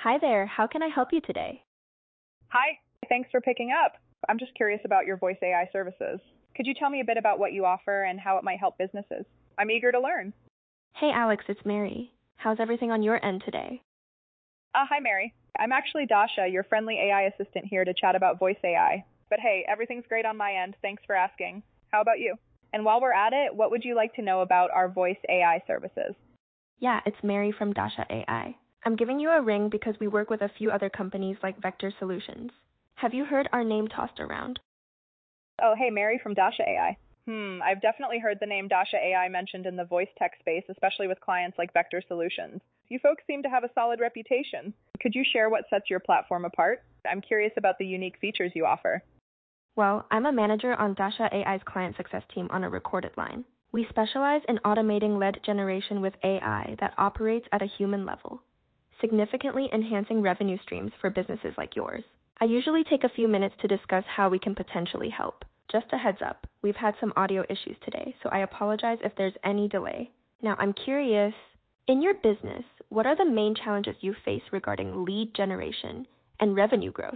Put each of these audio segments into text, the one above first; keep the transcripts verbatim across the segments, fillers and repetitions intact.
Hi there, how can I help you today? Hi, thanks for picking up. I'm just curious about your voice A I services. Could you tell me a bit about what you offer and how it might help businesses? I'm eager to learn. Hey Alex, it's Mary. How's everything on your end today? Uh, hi, Mary. I'm actually Dasha, your friendly A I assistant here to chat about voice A I. But hey, everything's great on my end. Thanks for asking. How about you? And while we're at it, what would you like to know about our voice A I services? Yeah, it's Mary from Dasha A I. I'm giving you a ring because we work with a few other companies like Vector Solutions. Have you heard our name tossed around? Oh, hey, Mary from Dasha A I. Hmm, I've definitely heard the name Dasha A I mentioned in the voice tech space, especially with clients like Vector Solutions. You folks seem to have a solid reputation. Could you share what sets your platform apart? I'm curious about the unique features you offer. Well, I'm a manager on Dasha A I's client success team on a recorded line. We specialize in automating lead generation with A I that operates at a human level, significantly enhancing revenue streams for businesses like yours. I usually take a few minutes to discuss how we can potentially help. Just a heads up, we've had some audio issues today, so I apologize if there's any delay. Now, I'm curious, in your business, what are the main challenges you face regarding lead generation and revenue growth?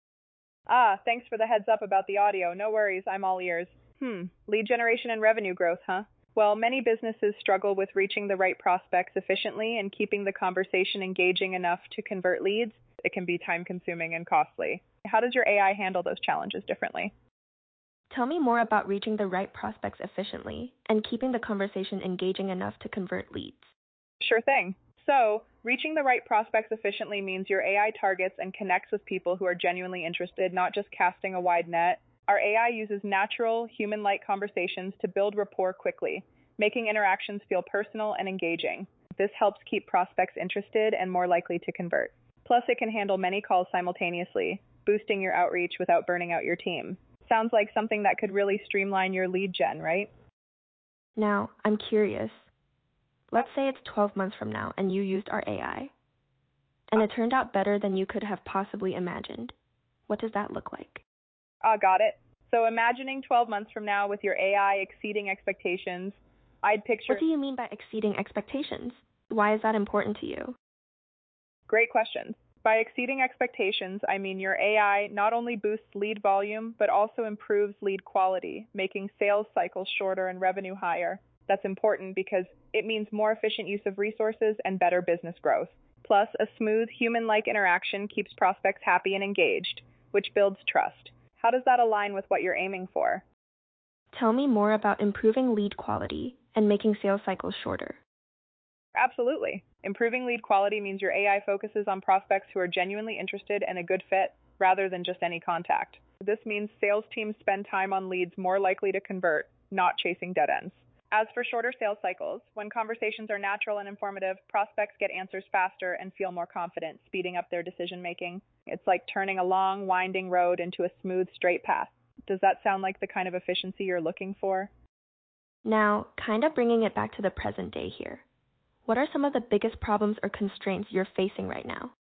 Ah, thanks for the heads up about the audio. No worries, I'm all ears. Hmm, lead generation and revenue growth, huh? Well, many businesses struggle with reaching the right prospects efficiently and keeping the conversation engaging enough to convert leads. It can be time consuming and costly. How does your A I handle those challenges differently? Tell me more about reaching the right prospects efficiently and keeping the conversation engaging enough to convert leads. Sure thing. So, reaching the right prospects efficiently means your A I targets and connects with people who are genuinely interested, not just casting a wide net. Our A I uses natural, human-like conversations to build rapport quickly, making interactions feel personal and engaging. This helps keep prospects interested and more likely to convert. Plus, it can handle many calls simultaneously, boosting your outreach without burning out your team. Sounds like something that could really streamline your lead gen, right? Now, I'm curious. Let's say it's twelve months from now and you used our A I, and it turned out better than you could have possibly imagined. What does that look like? Ah, got it. So imagining twelve months from now with your A I exceeding expectations, I'd picture... What do you mean by exceeding expectations? Why is that important to you? Great questions. By exceeding expectations, I mean your A I not only boosts lead volume, but also improves lead quality, making sales cycles shorter and revenue higher. That's important because it means more efficient use of resources and better business growth. Plus, a smooth, human-like interaction keeps prospects happy and engaged, which builds trust. How does that align with what you're aiming for? Tell me more about improving lead quality and making sales cycles shorter. Absolutely. Improving lead quality means your A I focuses on prospects who are genuinely interested and a good fit, rather than just any contact. This means sales teams spend time on leads more likely to convert, not chasing dead ends. As for shorter sales cycles, when conversations are natural and informative, prospects get answers faster and feel more confident, speeding up their decision making. It's like turning a long, winding road into a smooth, straight path. Does that sound like the kind of efficiency you're looking for? Now, kind of bringing it back to the present day here. What are some of the biggest problems or constraints you're facing right now?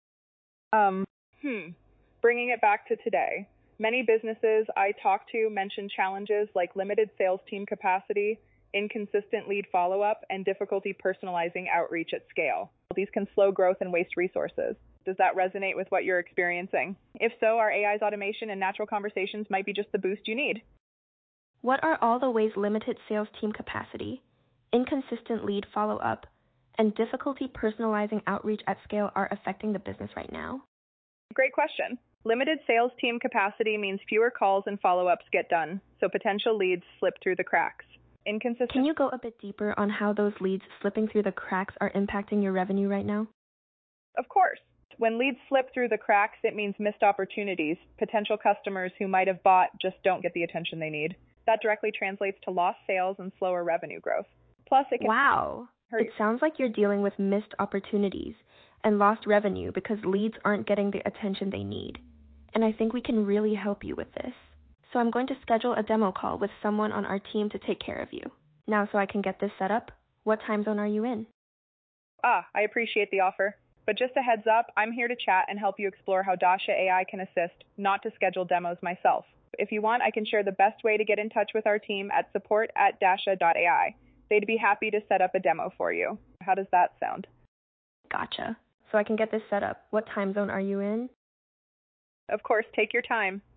Um, hmm. Bringing it back to today. Many businesses I talk to mention challenges like limited sales team capacity, inconsistent lead follow-up, and difficulty personalizing outreach at scale. These can slow growth and waste resources. Does that resonate with what you're experiencing? If so, our A I's automation and natural conversations might be just the boost you need. What are all the ways limited sales team capacity, inconsistent lead follow-up, and difficulty personalizing outreach at scale are affecting the business right now? Great question. Limited sales team capacity means fewer calls and follow-ups get done, so potential leads slip through the cracks. Inconsistent... Can you go a bit deeper on how those leads slipping through the cracks are impacting your revenue right now? Of course. When leads slip through the cracks, it means missed opportunities. Potential customers who might have bought just don't get the attention they need. That directly translates to lost sales and slower revenue growth. Plus, it can... Wow. hurt. It sounds like you're dealing with missed opportunities and lost revenue because leads aren't getting the attention they need. And I think we can really help you with this. So I'm going to schedule a demo call with someone on our team to take care of you. Now, so I can get this set up, what time zone are you in? Ah, I appreciate the offer. But just a heads up, I'm here to chat and help you explore how Dasha A I can assist, not to schedule demos myself. If you want, I can share the best way to get in touch with our team at support at dasha dot A I. They'd be happy to set up a demo for you. How does that sound? Gotcha. so I can get this set up. What time zone are you in? Of course, take your time.